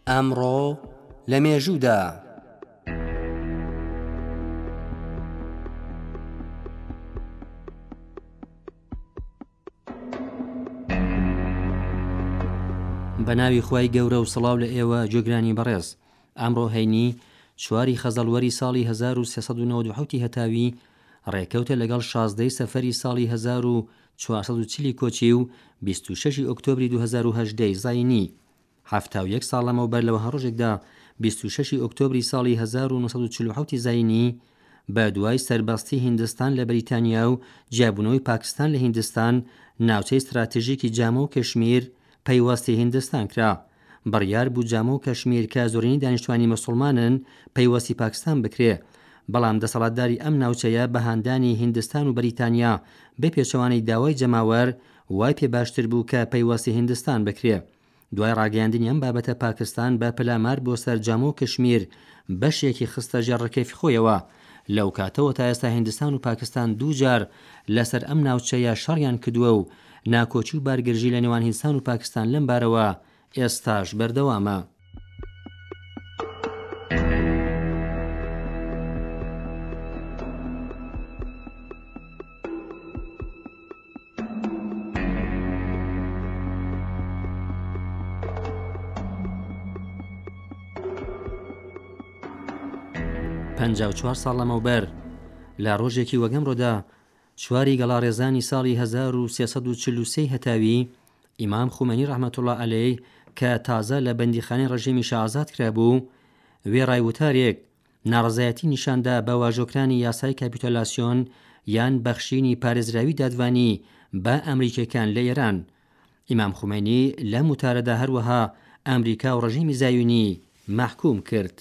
ئەمڕۆ لە مێژوودا بە ناوی خوای گەورە و سڵاو لە ئێوە گوێگرانی بەڕێز. ئەمڕۆ هەینی 4 خەزەڵوەری ساڵی 1397 هەتاوی ڕێکەوتە لەگەڵ 16 سەفەری ساڵی 1440 کۆچی و 26 ئۆکتۆبری 2018 زاینی. 71 ساڵ لەمەوبەر لەوە ڕۆژێکدا 26 ئۆکتۆبری ساڵی 1947 زاینی بە دوای سەربەستی هیندستان لە بەریتانیا و جیابوونەوەی پاکستان لە هیندستان ناوچەی استراتیژیکی جامە و کەشمیر پەیوەستی هیندستان کرا. بڕیار بوو جامە و کەشمیر کە زۆرینەی دانیشتوانی موسڵمانن پەیوەستی پاکستان بکرێ، بەڵام دەسەڵاتداری ئەم ناوچەیە بە هاندانی هیندستان و بەریتانیا بە پێچەوانەی داوای جەماوەر وای پێ باشتر بوو کە پەیوەستی هیندستان بکرێ. دوای ڕاگەیاندنی ئەم بابەتە پاکستان بە پەلامار بۆ سەر جامە و کەشمیر بەشێکی خستە ژێر ڕکێفی خۆیەوە. لەو کاتەوە تا ئێستا هیندستان و پاکستان دووجار لەسەر ئەم ناوچەیە شەڕیان کردووە و ناکۆچی و بارگرژی لە نێوان هیندستان و پاکستان لەم بارەوە ئێستاش بەردەوامە. پەنجاو چوار ساڵ لەمەوبەر لە ڕۆژێکی وەگەمڕۆدا 4 گەڵارێزانی ساڵی 1343 هەتاوی ئیمام خومینی ڕەحمەتوڵڵا عەلەیه کە تازە لە بەندیخانەی ڕەژیمی شا ئازاد کرابوو وێڕای وتارێک ناڕەزایەتی نیشاندا بە واژۆکرانی یاسای کاپیتۆلاسیۆن یان بەخشینی پارێزراوی دادوانی بە ئەمریکیەکان لە ئێران. ئیمام خومینی لەم وتارەدا هەروەها ئەمریکا و ڕەژیمی زایونی مەحکوم کرد.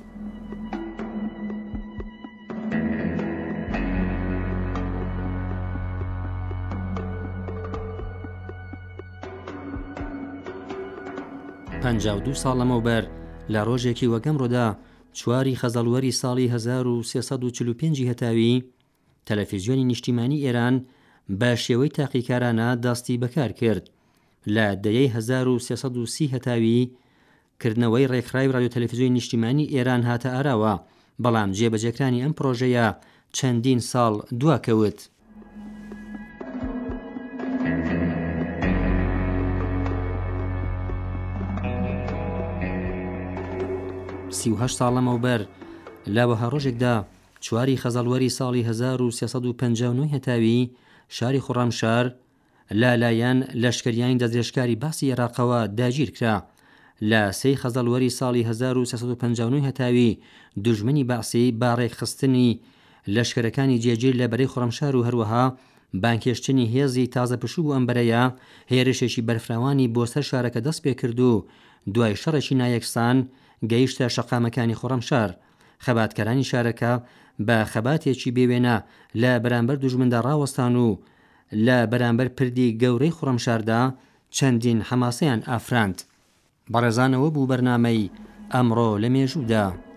52 ساڵ لەمەوبەر لە ڕۆژێکی وەگەمڕۆدا 4 خەزەڵوەری ساڵی 1345 هەتاوی تەلەڤیزیۆنی نیشتیمانی ئێران بە شێوەی تاقیکارانە دەستی بەکار کرد. لە دەیەی 1330 هەتاوی کردنەوەی ڕێکخراوی رادیۆ تەلەڤیزیۆنی نیشتیمانی ئێران هاتە ئاراوە، بەڵام جێبەجێکرانی ئەم پرۆژەیە چەندین ساڵ دواکەوت. 38 ساڵ لەمەوبەر لاوەها ڕۆژێکدا 4 خەزەڵوەری ساڵی 1359 هەتاوی شاری خوڕەمشار لالایەن لەشکریانی دەستدرێژکاری باسی عێراقەوە داگیر کرا. لە 3 خەزەڵوەری ساڵی 1359 هەتاوی دوژمنی باسی با ڕێکخستنی لەشکرەکانی جێگیر لە بەرەی خوڕەمشار و هەروەها بانکێشتنی هێزی تازە پشوو بوو ئەم بەرەیە هێرشێکی بەرفراوانی بۆ سەر شارەکە دەست پێ کرد و دوای شەڕێکی نایەکسان گەیشتە شەقامەکانی خوڕەمشار. خەباتکارانی شارەکە بە خەباتێکی بێوێنە لە بەرامبەر دوژمندا ڕاوەستان و لە بەرامبەر پردی گەورەی خوڕەمشاردا چەندین حەماسەیان ئافراند. بەڕێزانەوە بوو بەرنامەی ئەمڕۆ لە مێژوودا.